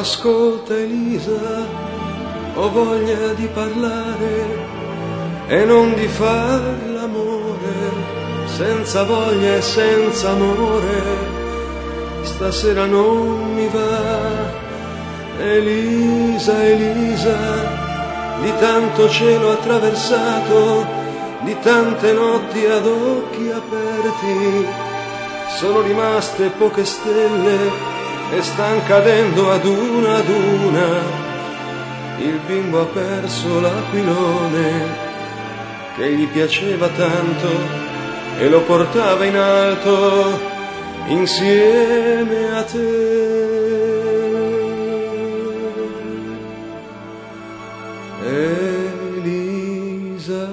Ascolta Elisa, ho voglia di parlare e non di far l'amore, senza voglia e senza amore, stasera non mi va. Elisa, Elisa, di tanto cielo attraversato, di tante notti ad occhi aperti, sono rimaste poche stelle e stan cadendo ad una, il bimbo ha perso l'aquilone che gli piaceva tanto e lo portava in alto insieme a te. Elisa,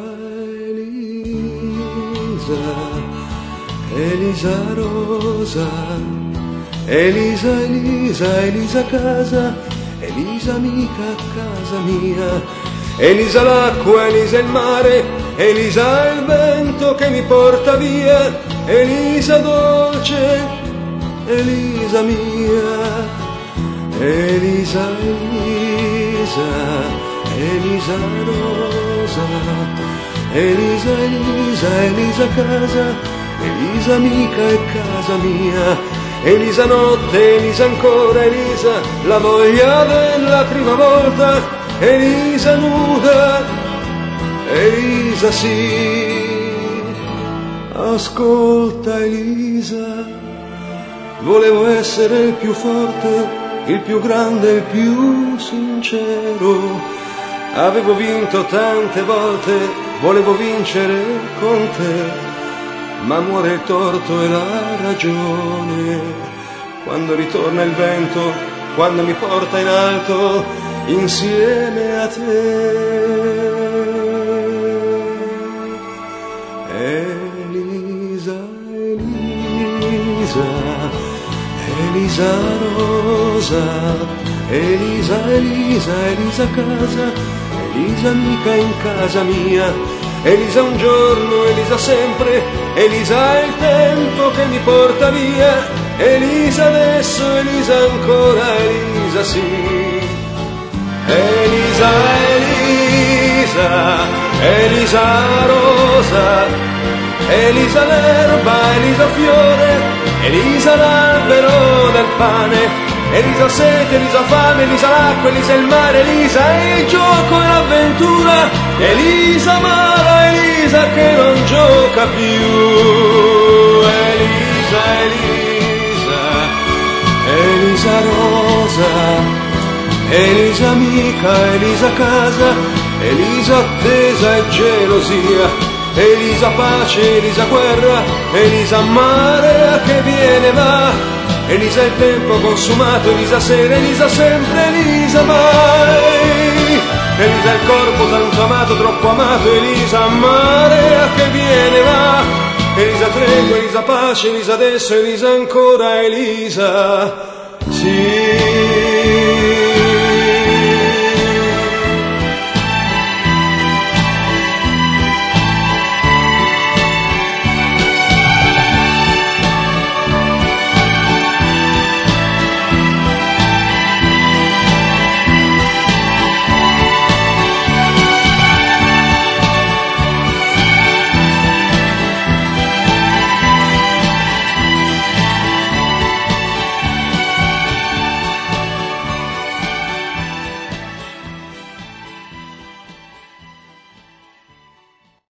Elisa, Elisa Rosa, Elisa, Elisa, Elisa casa, Elisa amica a casa mia, Elisa l'acqua, Elisa il mare, Elisa il vento che mi porta via, Elisa dolce, Elisa mia, Elisa, Elisa, Elisa Rosa, Elisa, Elisa, Elisa casa, Elisa amica e casa mia, Elisa notte, Elisa ancora, Elisa la voglia della prima volta, Elisa nuda, Elisa sì. Ascolta Elisa, volevo essere il più forte, il più grande, il più sincero. Avevo vinto tante volte, volevo vincere con te, ma muore il torto e la ragione quando ritorna il vento, quando mi porta in alto insieme a te. Elisa, Elisa, Elisa Rosa, Elisa, Elisa, Elisa casa, Elisa amica in casa mia, Elisa un giorno, Elisa sempre, Elisa è il tempo che mi porta via, Elisa adesso, Elisa ancora, Elisa sì. Elisa, Elisa, Elisa Rosa, Elisa l'erba, Elisa fiore, Elisa l'albero del pane, Elisa sete, Elisa fame, Elisa l'acqua, Elisa il mare, Elisa il gioco e l'avventura, Elisa amara, Elisa che non gioca più. Elisa, Elisa, Elisa rosa, Elisa amica, Elisa casa, Elisa attesa e gelosia, Elisa pace, Elisa guerra, Elisa mare che viene va, Elisa il tempo consumato, Elisa sera, Elisa sempre, Elisa mai, Elisa il corpo tanto amato, troppo amato, Elisa mare che viene va, Elisa tregua, Elisa pace, Elisa adesso, Elisa ancora, Elisa sì.